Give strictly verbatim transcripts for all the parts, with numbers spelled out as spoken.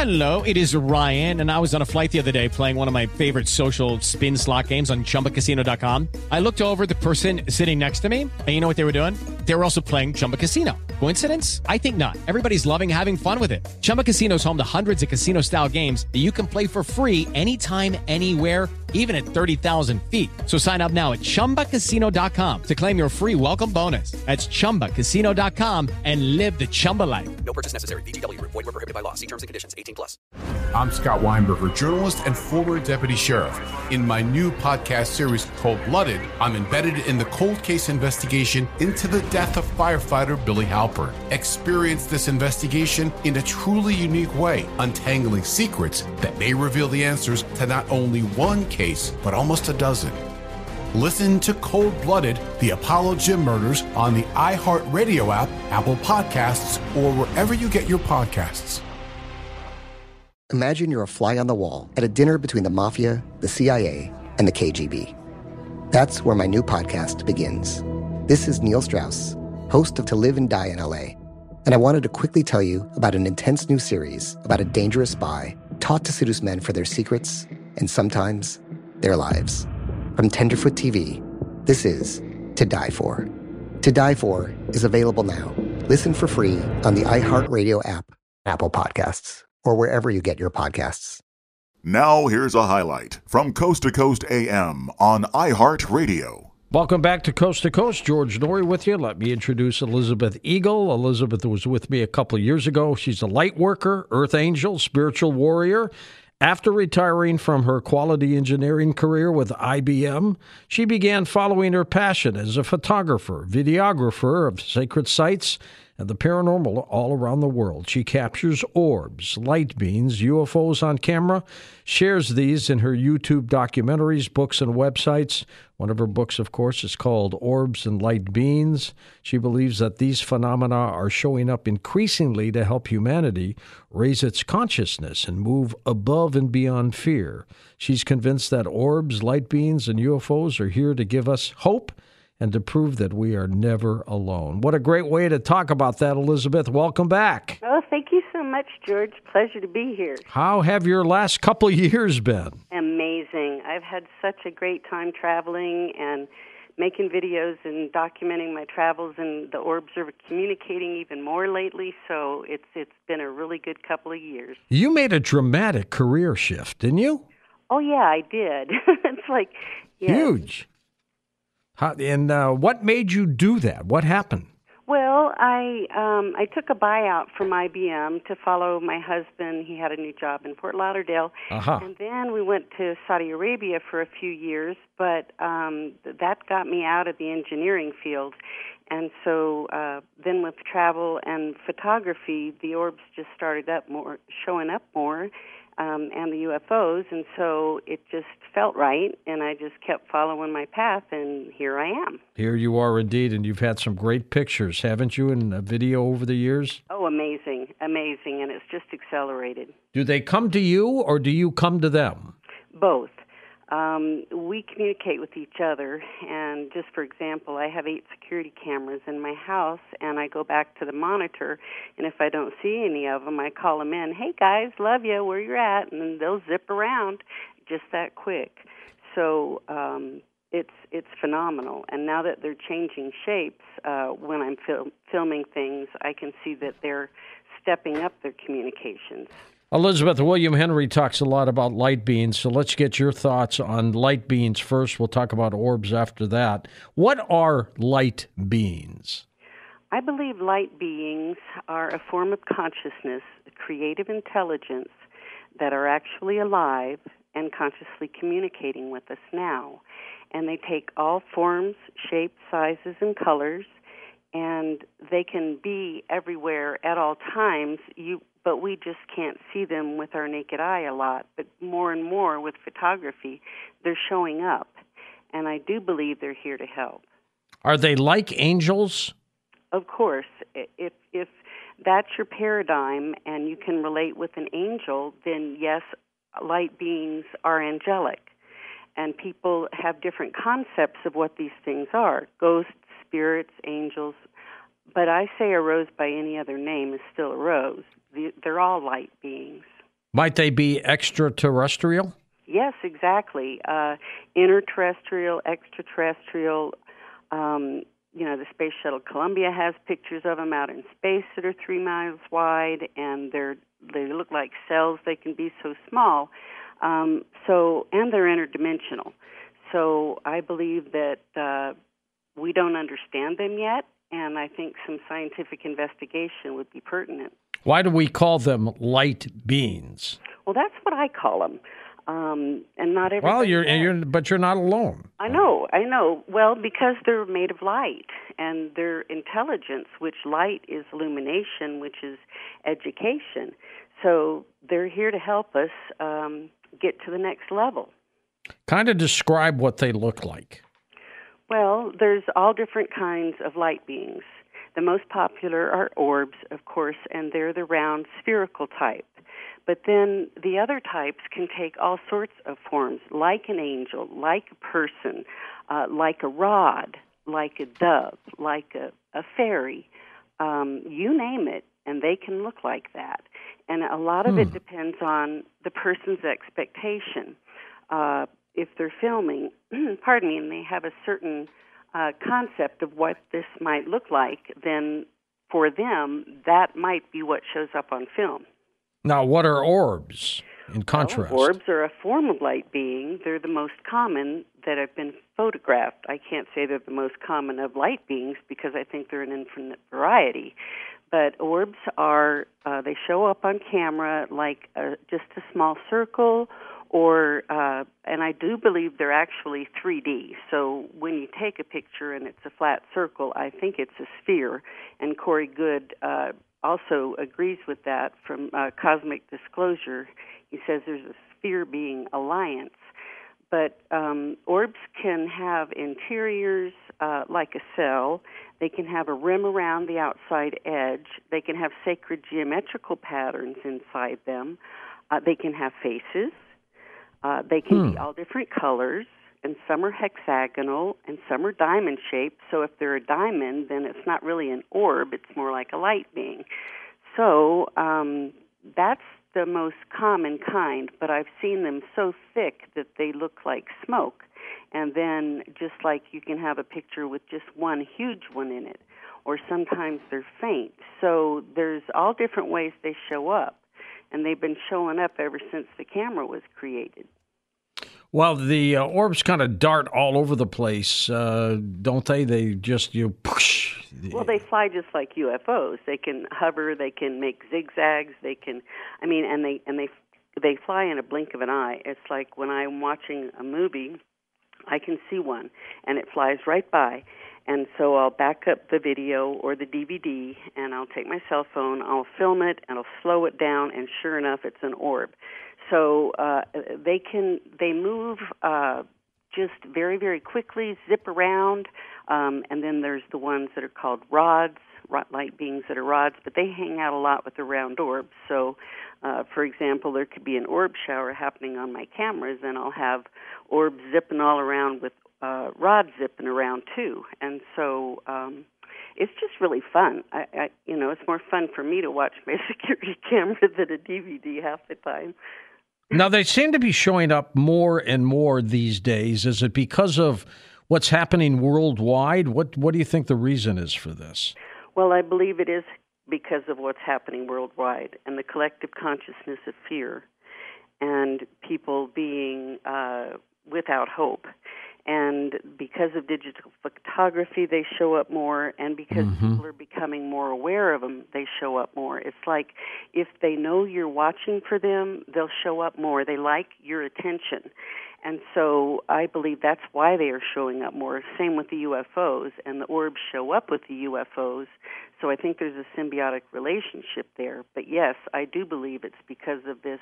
Hello, it is Ryan, and I was on a flight the other day playing one of my favorite social spin slot games on Chumba Casino dot com. I looked over at the person sitting next to me, and you know what they were doing? They were also playing Chumba Casino. Coincidence? I think not. Everybody's loving having fun with it. Chumba Casino is home to hundreds of casino-style games that you can play for free anytime, anywhere, even at thirty thousand feet. So sign up now at Chumba Casino dot com to claim your free welcome bonus. That's Chumba Casino dot com and live the Chumba life. No purchase necessary. V G W. Void where prohibited by law. See terms and conditions. eighteen plus. I'm Scott Weinberger, journalist and former deputy sheriff. In my new podcast series, Cold Blooded, I'm embedded in the cold case investigation into the death of firefighter Billy Halpern. Experience this investigation in a truly unique way, untangling secrets that may reveal the answers to not only one case, but almost a dozen. Listen to Cold Blooded, the Apollo Gym Murders on the iHeartRadio app, Apple Podcasts, or wherever you get your podcasts. Imagine you're a fly on the wall at a dinner between the Mafia, the C I A, and the K G B. That's where my new podcast begins. This is Neil Strauss, host of To Live and Die in L A, and I wanted to quickly tell you about an intense new series about a dangerous spy taught to seduce men for their secrets and sometimes their lives. From Tenderfoot T V, this is To Die For. To Die For is available now. Listen for free on the iHeartRadio app, Apple Podcasts, or wherever you get your podcasts. Now here's a highlight from Coast to Coast A M on iHeartRadio. Welcome back to Coast to Coast. George Noory with you. Let me introduce Elizabeth Eagle. Elizabeth was with me a couple of years ago. She's a light worker, earth angel, spiritual warrior. After retiring from her quality engineering career with I B M, she began following her passion as a photographer, videographer of sacred sites and the paranormal all around the world. She captures orbs, light beams, U F Os on camera, shares these in her YouTube documentaries, books, and websites. One of her books, of course, is called Orbs and Light Beams. She believes that these phenomena are showing up increasingly to help humanity raise its consciousness and move above and beyond fear. She's convinced that orbs, light beams, and U F Os are here to give us hope and to prove that we are never alone. What a great way to talk about that, Elizabeth. Welcome back. Oh, thank you so much, George. Pleasure to be here. How have your last couple of years been? Amazing. I've had such a great time traveling and making videos and documenting my travels, and the orbs are communicating even more lately, so it's it's been a really good couple of years. You made a dramatic career shift, didn't you? Oh, yeah, I did. It's like... Yeah. Huge. How, and uh, what made you do that? What happened? Well, I um, I took a buyout from I B M to follow my husband. He had a new job in Fort Lauderdale. Uh-huh. And then we went to Saudi Arabia for a few years, but um, that got me out of the engineering field. And so uh, then with travel and photography, the orbs just started up more, showing up more. Um, and the U F Os, and so it just felt right, and I just kept following my path, and here I am. Here you are indeed, and you've had some great pictures, haven't you, in a video over the years? Oh, amazing, amazing, and it's just accelerated. Do they come to you, or do you come to them? Both. Um, we communicate with each other, and just for example, I have eight security cameras in my house, and I go back to the monitor, and if I don't see any of them, I call them in, hey guys, love you, where you're at, and they'll zip around just that quick. So um, it's it's phenomenal, and now that they're changing shapes, uh, when I'm fil- filming things, I can see that they're stepping up their communications. Elizabeth, William Henry talks a lot about light beams, so let's get your thoughts on light beams first. We'll talk about orbs after that. What are light beings? I believe light beings are a form of consciousness, a creative intelligence that are actually alive and consciously communicating with us now. And they take all forms, shapes, sizes, and colors, and they can be everywhere at all times. You But we just can't see them with our naked eye a lot. But more and more with photography, they're showing up. And I do believe they're here to help. Are they like angels? Of course. If if that's your paradigm and you can relate with an angel, then yes, light beings are angelic. And people have different concepts of what these things are. Ghosts, spirits, angels. But I say a rose by any other name is still a rose. They're all light beings. Might they be extraterrestrial? Yes, exactly. Uh, interterrestrial, extraterrestrial. Um, you know, the Space Shuttle Columbia has pictures of them out in space that are three miles wide, and they're they look like cells. They can be so small. Um, so, and they're interdimensional. So I believe that uh, we don't understand them yet, and I think some scientific investigation would be pertinent. Why do we call them light beings? Well, that's what I call them. Um, and not everybody. Well, you're, does. you're, but you're not alone. I know, I know. Well, because they're made of light, and their intelligence, which light is illumination, which is education. So they're here to help us um, get to the next level. Kind of describe what they look like. Well, there's all different kinds of light beings. The most popular are orbs, of course, and they're the round spherical type. But then the other types can take all sorts of forms, like an angel, like a person, uh, like a rod, like a dove, like a, a fairy, um, you name it, and they can look like that. And a lot of hmm. it depends on the person's expectation. Uh, if they're filming, pardon me, and they have a certain uh, concept of what this might look like, then for them, that might be what shows up on film. Now, what are orbs, in contrast? Well, orbs are a form of light being. They're the most common that have been photographed. I can't say they're the most common of light beings because I think they're an infinite variety. But orbs are, uh, they show up on camera like a, just a small circle, or, uh, and I do believe they're actually three D. So when you take a picture and it's a flat circle, I think it's a sphere. And Corey Good uh, also agrees with that from uh, Cosmic Disclosure. He says there's a sphere being alliance. But um, orbs can have interiors uh, like a cell. They can have a rim around the outside edge. They can have sacred geometrical patterns inside them. Uh, they can have faces. Uh, they can hmm. be all different colors, and some are hexagonal, and some are diamond-shaped. So if they're a diamond, then it's not really an orb. It's more like a light being. So um, that's the most common kind, but I've seen them so thick that they look like smoke. And then just like you can have a picture with just one huge one in it, or sometimes they're faint. So there's all different ways they show up, and they've been showing up ever since the camera was created. Well, the uh, orbs kind of dart all over the place, uh, don't they? They just, you push. Well, they fly just like U F Os. They can hover, they can make zigzags, they can, I mean, and they and they they fly in a blink of an eye. It's like when I'm watching a movie, I can see one, and it flies right by. And so I'll back up the video or the D V D, and I'll take my cell phone, I'll film it, and I'll slow it down, and sure enough, it's an orb. So uh, they can they move uh, just very, very quickly, zip around, um, and then there's the ones that are called rods, light beings that are rods, but they hang out a lot with the round orbs. So, uh, for example, there could be an orb shower happening on my cameras, and I'll have orbs zipping all around with uh, rods zipping around too. And so um, it's just really fun. I, I, you know, it's more fun for me to watch my security camera than a D V D half the time. Now, they seem to be showing up more and more these days. Is it because of what's happening worldwide? What What do you think the reason is for this? Well, I believe it is because of what's happening worldwide and the collective consciousness of fear and people being uh, without hope. And because of digital photography, they show up more, and because mm-hmm. people are becoming more aware of them, they show up more. It's like if they know you're watching for them, they'll show up more. They like your attention. And so I believe that's why they are showing up more. Same with the U F Os, and the orbs show up with the U F Os. So I think there's a symbiotic relationship there. But yes, I do believe it's because of this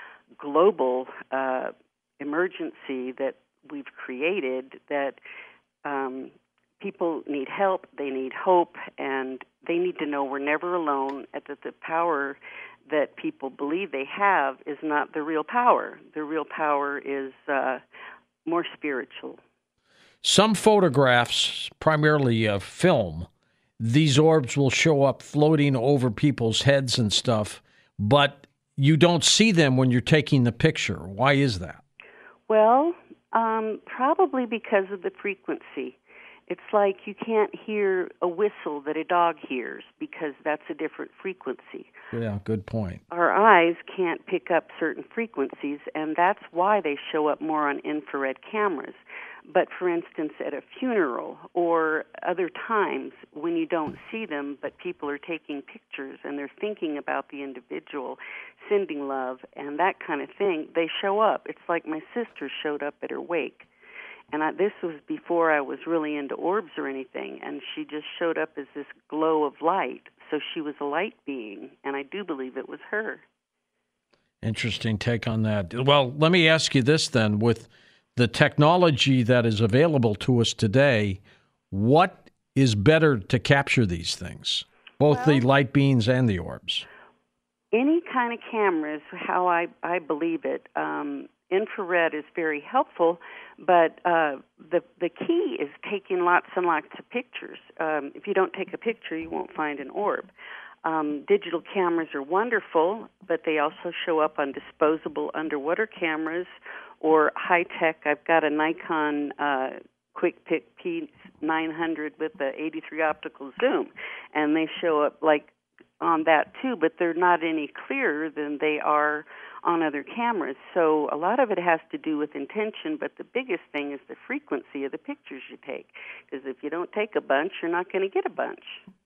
global uh, emergency that we've created, that um, people need help, they need hope, and they need to know we're never alone, and that the power that people believe they have is not the real power. The real power is uh, more spiritual. Some photographs, primarily uh, film, these orbs will show up floating over people's heads and stuff, but you don't see them when you're taking the picture. Why is that? Well, um, probably because of the frequency. It's like you can't hear a whistle that a dog hears because that's a different frequency. Yeah, good point. Our eyes can't pick up certain frequencies, and that's why they show up more on infrared cameras. But for instance, at a funeral or other times when you don't see them, but people are taking pictures and they're thinking about the individual, sending love and that kind of thing, they show up. It's like my sister showed up at her wake. And I, this was before I was really into orbs or anything, and she just showed up as this glow of light. So she was a light being, and I do believe it was her. Interesting take on that. Well, let me ask you this then. With the technology that is available to us today, what is better to capture these things, both well, the light beams and the orbs? Any kind of cameras, how I, I believe it. Um, infrared is very helpful, but uh, the the key is taking lots and lots of pictures. Um, if you don't take a picture, you won't find an orb. Um, digital cameras are wonderful, but they also show up on disposable underwater cameras or high-tech. I've got a Nikon uh, Quick Pick P nine hundred with the eighty-three optical zoom, and they show up like on that too, but they're not any clearer than they are on other cameras. So a lot of it has to do with intention, but the biggest thing is the frequency of the pictures you take. Because if you don't take a bunch, you're not going to get a bunch.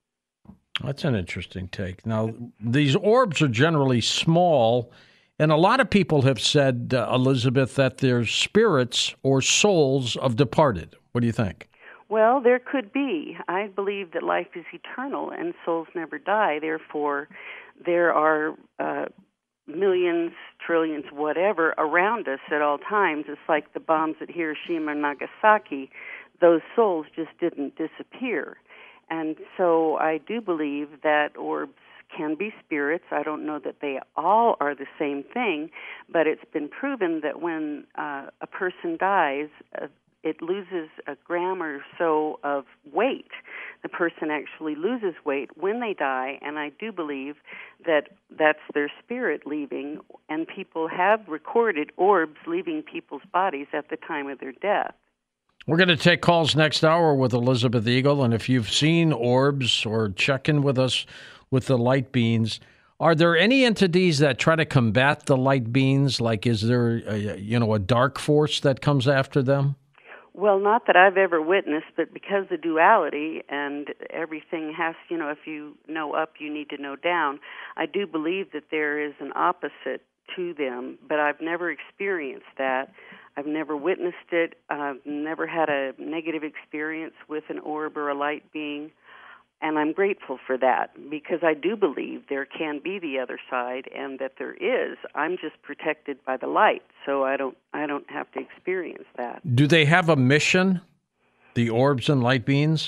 That's an interesting take. Now, these orbs are generally small, and a lot of people have said, uh, Elizabeth, that they're spirits or souls of departed. What do you think? Well, there could be. I believe that life is eternal and souls never die. Therefore, there are uh, millions, trillions, whatever, around us at all times. It's like the bombs at Hiroshima and Nagasaki. Those souls just didn't disappear. And so I do believe that orbs can be spirits. I don't know that they all are the same thing, but it's been proven that when uh, a person dies, uh, it loses a gram or so of weight. The person actually loses weight when they die, and I do believe that that's their spirit leaving, and people have recorded orbs leaving people's bodies at the time of their death. We're going to take calls next hour with Elizabeth Eagle, and if you've seen orbs or check in with us with the light beams, are there any entities that try to combat the light beams? Like, is there a, you know, a dark force that comes after them? Well, not that I've ever witnessed, but because of duality and everything has, you know, if you know up, you need to know down, I do believe that there is an opposite to them, but I've never experienced that. I've never witnessed it. I've never had a negative experience with an orb or a light being, and I'm grateful for that because I do believe there can be the other side and that there is. I'm just protected by the light, so I don't I don't have to experience that. Do they have a mission, the orbs and light beams?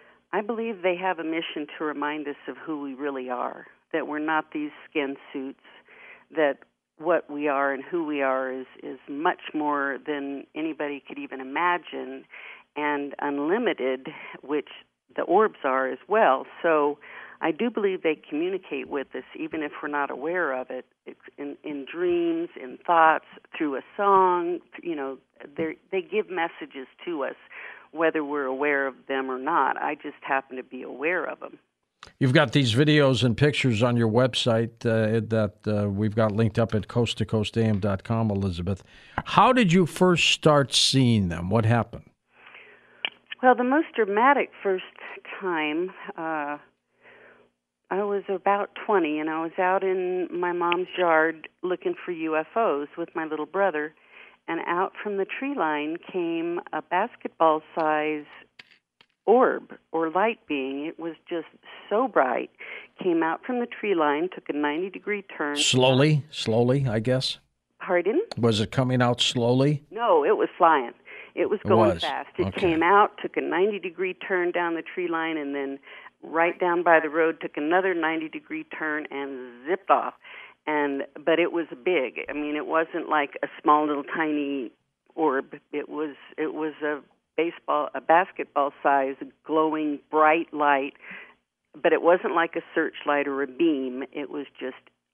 I believe they have a mission to remind us of who we really are, that we're not these skin suits, that what we are and who we are is, is much more than anybody could even imagine, and unlimited, which the orbs are as well. So I do believe they communicate with us, even if we're not aware of it, it's in, in dreams, in thoughts, through a song. You know, they give messages to us, whether we're aware of them or not. I just happen to be aware of them. You've got these videos and pictures on your website uh, that uh, we've got linked up at coast to coast a m dot com, Elizabeth. How did you first start seeing them? What happened? Well, the most dramatic first time, uh, I was about twenty, and I was out in my mom's yard looking for U F Os with my little brother, and out from the tree line came a basketball-size orb or light being. It was just so bright. Came out from the tree line, took a ninety-degree turn. Slowly, slowly, I guess. Pardon? Was it coming out slowly? No, it was flying. It was going it was. fast. It okay. came out, took a ninety-degree turn down the tree line, and then right down by the road took another ninety-degree turn and zipped off. And but it was big. I mean, it wasn't like a small little tiny orb. It was it was a baseball, a basketball size, glowing bright light. But it wasn't like a searchlight or a beam. It was just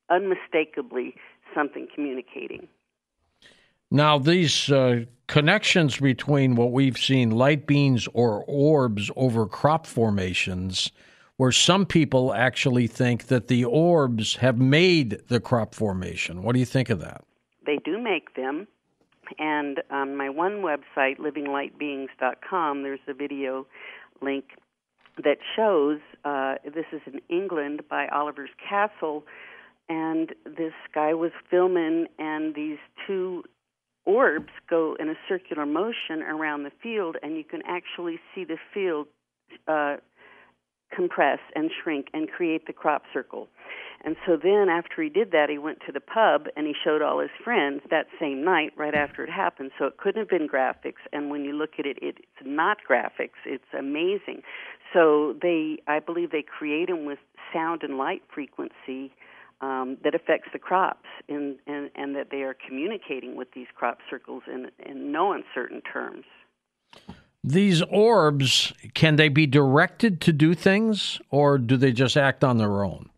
unmistakably something communicating. Now, these uh, connections between what we've seen, light beams or orbs over crop formations, where some people actually think that the orbs have made the crop formation. What do you think of that? They do make them. And on my one website, living light beings dot com, there's a video link that shows, uh, this is in England by Oliver's Castle, and this guy was filming, and these two orbs go in a circular motion around the field, and you can actually see the field uh, compress and shrink and create the crop circle. And so then after he did that, he went to the pub and he showed all his friends that same night right after it happened. So it couldn't have been graphics, and when you look at it, it's not graphics. It's amazing. So they, I believe they create them with sound and light frequency um, that affects the crops, and, and, and that they are communicating with these crop circles in, in no uncertain terms. These orbs, can they be directed to do things, or do they just act on their own?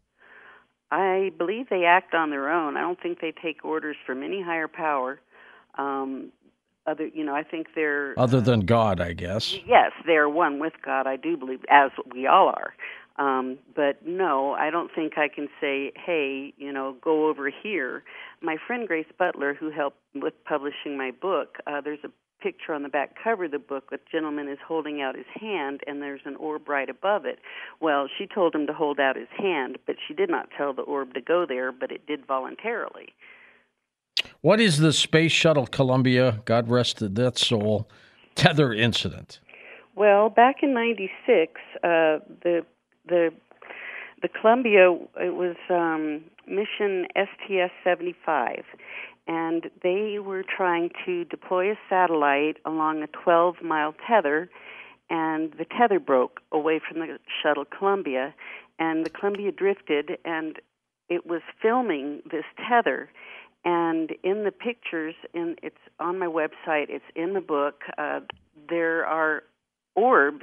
I believe they act on their own. I don't think they take orders from any higher power. Um, other, you know, I think they're other than God, I guess. Yes, they're one with God. I do believe, as we all are. Um, but no, I don't think I can say, hey, you know, go over here. My friend Grace Butler, who helped with publishing my book, uh, there's a picture on the back cover of the book. The gentleman is holding out his hand, and there's an orb right above it. Well, she told him to hold out his hand, but she did not tell the orb to go there, but it did voluntarily. What is the Space Shuttle Columbia, God rest that soul, tether incident? Well, back in ninety-six, uh, the the the Columbia, it was um, mission S T S seventy-five. And they were trying to deploy a satellite along a twelve-mile tether, and the tether broke away from the shuttle Columbia, and the Columbia drifted, and it was filming this tether. And in the pictures, in, it's on my website, it's in the book, uh, there are orbs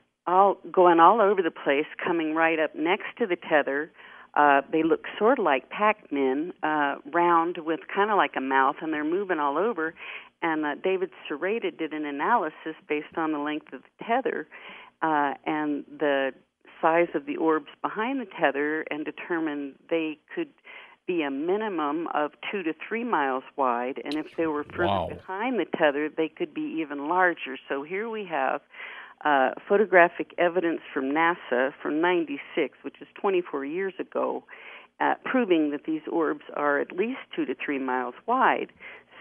all going all over the place, coming right up next to the tether. Uh, they look sort of like Pac-Men, uh, round with kind of like a mouth, and they're moving all over. And uh, David Sereda did an analysis based on the length of the tether uh, and the size of the orbs behind the tether, and determined they could be a minimum of two to three miles wide. And if they were further Wow. behind the tether, they could be even larger. So here we have Uh, photographic evidence from NASA from ninety-six, which is twenty-four years ago, uh, proving that these orbs are at least two to three miles wide.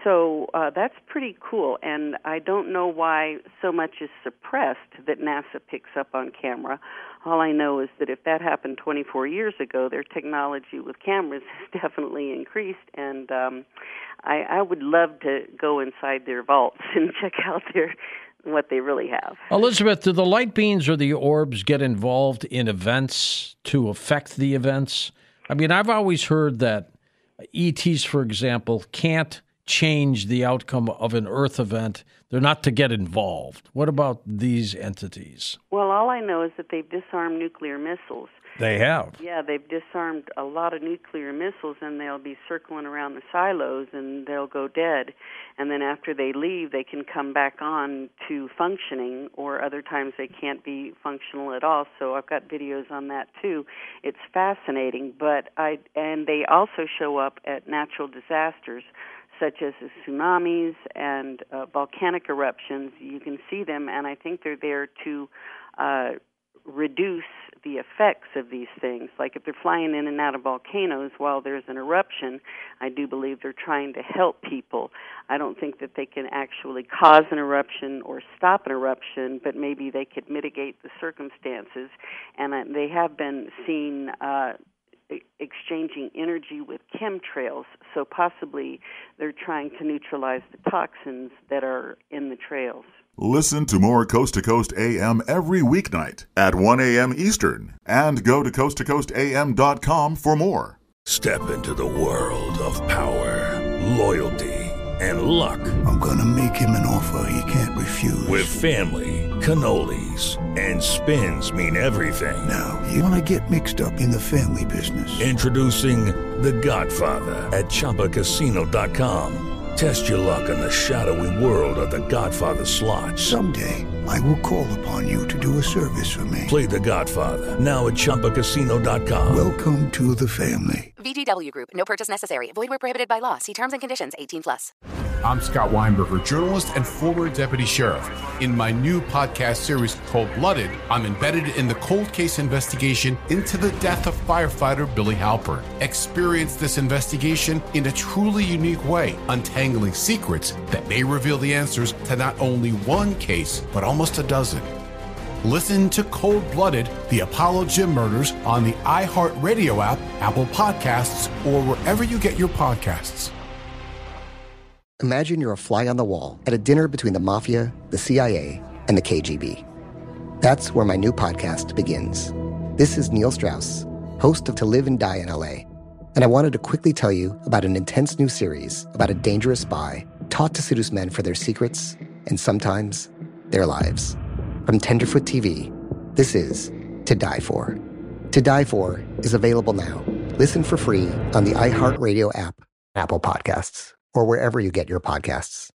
So uh, that's pretty cool, and I don't know why so much is suppressed that NASA picks up on camera. All I know is that if that happened twenty-four years ago, their technology with cameras has definitely increased, and um, I, I would love to go inside their vaults and check out their what they really have. Elizabeth, do the light beams or the orbs get involved in events to affect the events? I mean, I've always heard that E Ts, for example, can't change the outcome of an Earth event. They're not to get involved. What about these entities? Well, all I know is that they've disarmed nuclear missiles. They have. Yeah, they've disarmed a lot of nuclear missiles, and they'll be circling around the silos, and they'll go dead. And then after they leave, they can come back on to functioning, or other times they can't be functional at all. So I've got videos on that too. It's fascinating, but I and they also show up at natural disasters, such as the tsunamis and uh, volcanic eruptions. You can see them, and I think they're there to uh, reduce the effects of these things. Like if they're flying in and out of volcanoes while there's an eruption, I do believe they're trying to help people. I don't think that they can actually cause an eruption or stop an eruption, but maybe they could mitigate the circumstances. And uh, they have been seen uh, exchanging energy with chemtrails, so possibly they're trying to neutralize the toxins that are in the trails. Listen to more Coast to Coast A M every weeknight at one a.m. Eastern, and go to coast to coast a m dot com for more. Step into the world of power, loyalty, and luck. I'm gonna make him an offer he can't refuse. With family, cannolis, and spins mean everything. Now, you wanna get mixed up in the family business. Introducing The Godfather at Chumba Casino dot com. Test your luck in the shadowy world of The Godfather slot. Someday, I will call upon you to do a service for me. Play The Godfather now at Chumba Casino dot com. Welcome to the family. V G W Group. No purchase necessary. Void where prohibited by law. See terms and conditions. eighteen plus. I'm Scott Weinberger, journalist and former deputy sheriff. In my new podcast series, Cold Blooded, I'm embedded in the cold case investigation into the death of firefighter Billy Halpern. Experience this investigation in a truly unique way, untangling secrets that may reveal the answers to not only one case, but almost a dozen. Listen to Cold Blooded, the Apollo Gym Murders on the iHeartRadio app, Apple Podcasts, or wherever you get your podcasts. Imagine you're a fly on the wall at a dinner between the Mafia, the C I A, and the K G B. That's where my new podcast begins. This is Neil Strauss, host of To Live and Die in L A, and I wanted to quickly tell you about an intense new series about a dangerous spy taught to seduce men for their secrets and sometimes their lives. From Tenderfoot T V, this is To Die For. To Die For is available now. Listen for free on the iHeartRadio app, Apple Podcasts, or wherever you get your podcasts.